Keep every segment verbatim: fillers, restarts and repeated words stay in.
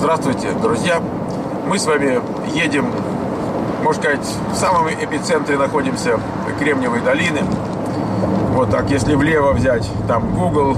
Здравствуйте, друзья! Мы с вами едем, можно сказать, в самом эпицентре находимся Кремниевой долины. Вот так, если влево взять, там Google,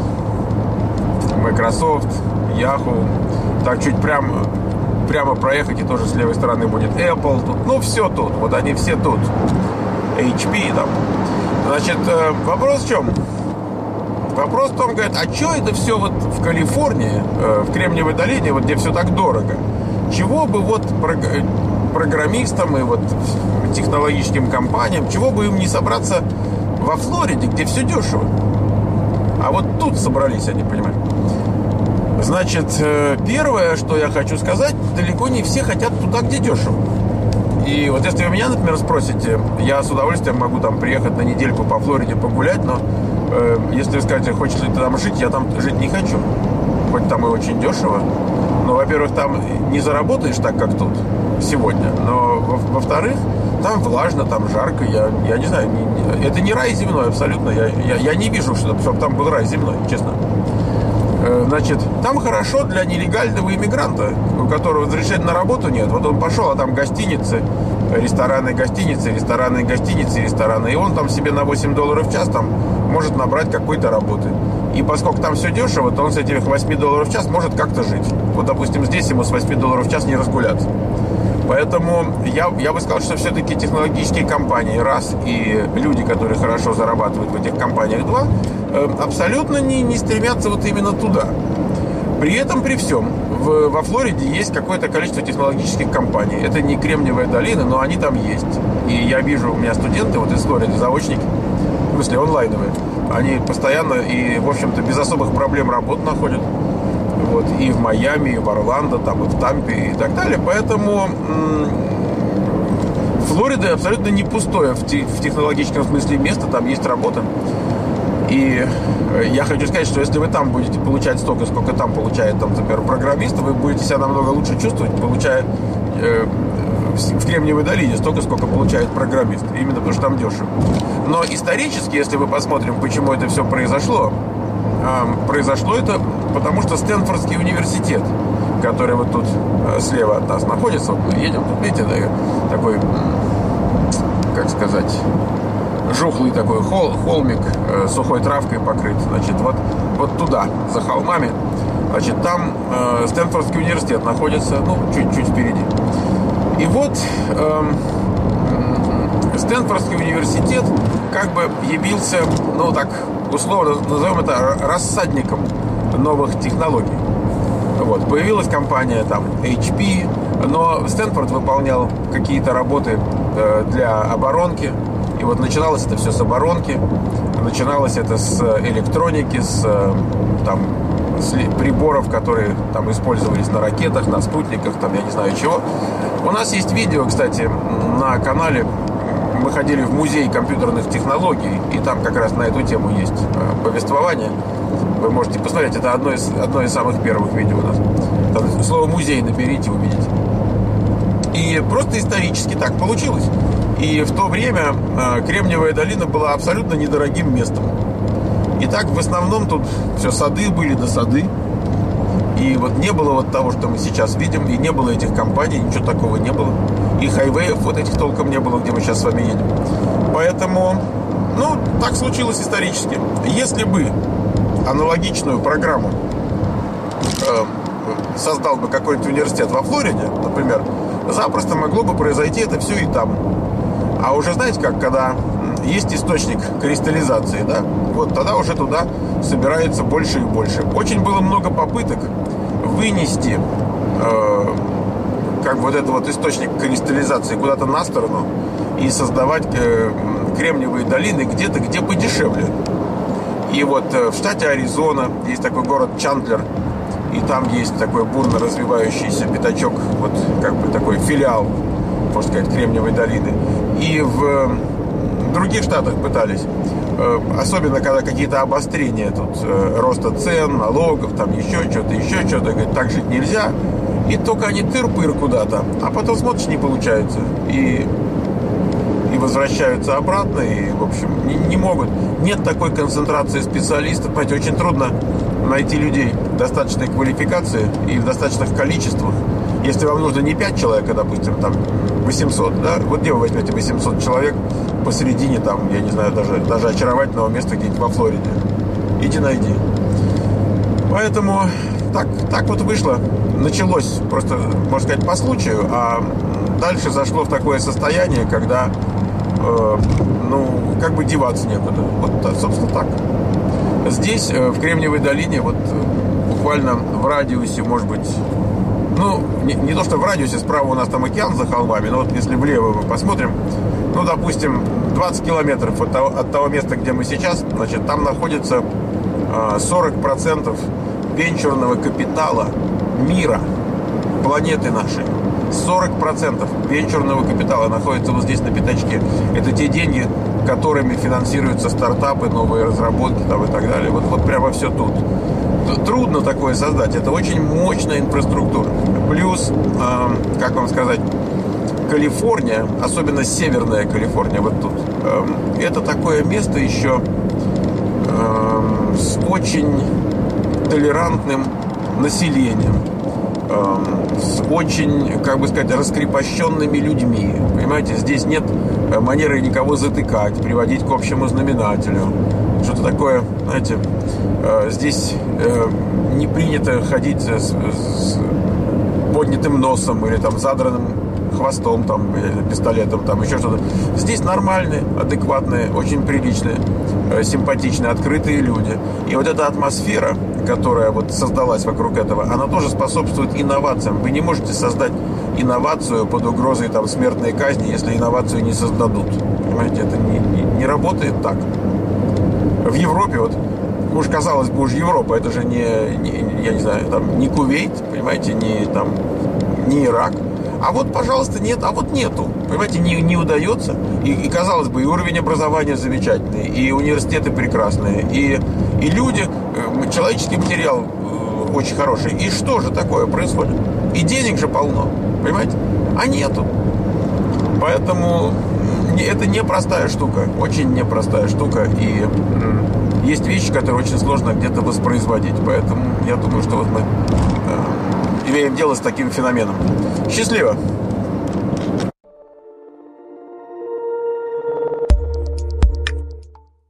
Microsoft, Yahoo. Так чуть прямо, прямо проехать, и тоже с левой стороны будет Apple. Тут, ну, все тут, вот они все тут. эйч пи там. Значит, вопрос в чем? Вопрос в том, говорят, а что это все вот в Калифорнии, в Кремниевой долине, вот где все так дорого? Чего бы вот программистам и вот технологическим компаниям, чего бы им не собраться во Флориде, где все дешево? А вот тут собрались они, понимаете? Значит, первое, что я хочу сказать, далеко не все хотят туда, где дешево. И вот если вы меня, например, спросите, я с удовольствием могу там приехать на недельку по Флориде погулять, но э, если вы скажете, хочешь ли ты там жить, я там жить не хочу. Хоть там и очень дешево. Но, во-первых, там не заработаешь так, как тут сегодня. Но, во-вторых, там влажно, там жарко. Я, я не знаю, не, не, это не рай земной абсолютно. Я, я, я не вижу, чтобы, чтобы там был рай земной, честно. Значит, там хорошо для нелегального иммигранта, у которого разрешения на работу нет. Вот он пошел, а там гостиницы, рестораны, гостиницы, рестораны, гостиницы, рестораны. И он там себе на восемь долларов в час там может набрать какой-то работы. И поскольку там все дешево, то он с этих восемь долларов в час может как-то жить. Вот, допустим, здесь ему с восемь долларов в час не разгуляться. Поэтому я, я бы сказал, что все-таки технологические компании, раз, и люди, которые хорошо зарабатывают в этих компаниях, два, абсолютно не, не стремятся вот именно туда. При этом, при всем, в, во Флориде есть какое-то количество технологических компаний. Это не Кремниевая долина, но они там есть. И я вижу, у меня студенты вот из Флориды, заочники, в смысле онлайновые, они постоянно и, в общем-то, без особых проблем работу находят. Вот, и в Майами, и в Орландо, там, и в Тампе, и так далее. Поэтому м- Флорида абсолютно не пустое в, те- в технологическом смысле место, там есть работа. И я хочу сказать, что если вы там будете получать столько, сколько там получает, там, например, программист, вы будете себя намного лучше чувствовать, получая э, в Кремниевой долине столько, сколько получает программист. Именно потому, что там дешево. Но исторически, если мы посмотрим, почему это все произошло, э, произошло это потому, что Стэнфордский университет, который вот тут э, слева от нас находится, вот мы едем, тут, видите, такой, как сказать... жухлый такой хол, холмик э, сухой травкой покрыт. Значит, вот, вот туда, за холмами, значит, там э, Стэнфордский университет находится, ну, чуть-чуть впереди. И вот э, Стэнфордский университет как бы явился, ну, так, условно назовем это рассадником новых технологий. Вот, появилась компания там эйч пи, но Стэнфорд выполнял какие-то работы э, для оборонки. И вот начиналось это все с оборонки, начиналось это с электроники, с, там, с приборов, которые там использовались на ракетах, на спутниках, там, я не знаю чего. У нас есть видео, кстати, на канале. Мы ходили в музей компьютерных технологий, и там как раз на эту тему есть повествование. Вы можете посмотреть, это одно из, одно из самых первых видео у нас. Там слово «музей» наберите, увидите. И просто исторически так получилось. И в то время э, Кремниевая долина была абсолютно недорогим местом. И так в основном тут все сады были да сады. И вот не было вот того, что мы сейчас видим. И не было этих компаний, ничего такого не было. И хайвеев вот этих толком не было, где мы сейчас с вами едем. Поэтому, ну, так случилось исторически. Если бы аналогичную программу э, создал бы какой-нибудь университет во Флориде, например, запросто могло бы произойти это все и там. А уже знаете как, когда есть источник кристаллизации, да, вот тогда уже туда собирается больше и больше. Очень было много попыток вынести э, как вот этот вот источник кристаллизации куда-то на сторону и создавать э, кремниевые долины где-то, где подешевле. И вот э, в штате Аризона есть такой город Чандлер, и там есть такой бурно развивающийся пятачок, вот как бы такой филиал, можно сказать, Кремниевой долины. И в других штатах пытались, особенно когда какие-то обострения тут, роста цен, налогов, там еще что-то, еще что-то, говорят, так жить нельзя. И только они тыр-пыр куда-то, а потом смотришь, не получается. И и возвращаются обратно, и, в общем, не, не могут. Нет такой концентрации специалистов. Понимаете, очень трудно найти людей достаточной квалификации и в достаточных количествах. Если вам нужно не пять человек, а, допустим, там восемьсот, да, вот где вы возьмете восемьсот человек посередине, там, я не знаю, даже, даже очаровательного места где-нибудь во Флориде? Иди найди. Поэтому так, так вот вышло. Началось просто, можно сказать, по случаю, а дальше зашло в такое состояние, когда, э, ну, как бы деваться некуда. Вот, собственно, так. Здесь, э, в Кремниевой долине, вот буквально в радиусе, может быть, ну, не, не то, что в радиусе, справа у нас там океан за холмами, но вот если влево мы посмотрим, ну, допустим, двадцать километров от того, от того места, где мы сейчас, значит, там находится э, сорок процентов венчурного капитала мира, планеты нашей. сорок процентов венчурного капитала находится вот здесь на пятачке. Это те деньги, которыми финансируются стартапы, новые разработки там, и так далее. Вот, вот прямо все тут. Трудно такое создать. Это очень мощная инфраструктура. Плюс, э, как вам сказать, Калифорния, особенно северная Калифорния, вот тут, э, это такое место еще э, с очень толерантным населением, э, с очень, как бы сказать, раскрепощенными людьми. Понимаете, здесь нет манеры никого затыкать, приводить к общему знаменателю. Что-то такое, знаете, э, здесь э, не принято ходить с, с поднятым носом или там задранным хвостом, там, пистолетом, там, еще что-то. Здесь нормальные, адекватные, очень приличные, э, симпатичные, открытые люди. И вот эта атмосфера, которая вот создалась вокруг этого, она тоже способствует инновациям. Вы не можете создать инновацию под угрозой там смертной казни, если инновацию не создадут. Понимаете, это не, не, не работает так. В Европе, вот, уж казалось бы, уж Европа, это же не, не, я не знаю, там, не Кувейт, понимаете, не, там, не Ирак. А вот, пожалуйста, нет, а вот нету. Понимаете, не, не удается. И, и, казалось бы, и уровень образования замечательный, и университеты прекрасные, и, и люди, человеческий материал очень хороший. И что же такое происходит? И денег же полно, понимаете? А нету. Поэтому это непростая штука, очень непростая штука. И есть вещи, которые очень сложно где-то воспроизводить. Поэтому я думаю, что вот мы имеем дело с таким феноменом. Счастливо!